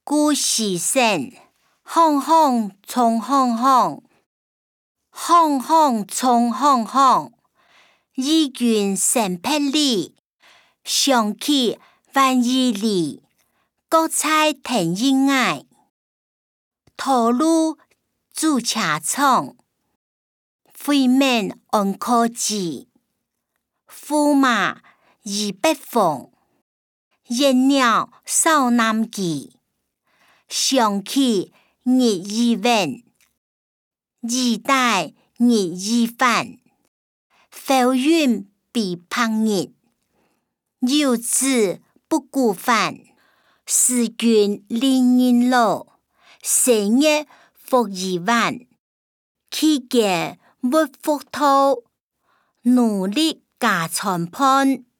故事性，轰轰冲轰轰，轰轰冲轰轰，一群神霹雳，想起万亿里，各彩天意爱，头颅主车厂，灰面安科技，驸马移北风，野鸟少南极，想起日已晚，一代日已返，浮云比白日，游子不孤帆，时君令人老，岁月复一晚，期间没复透，努力加长盼。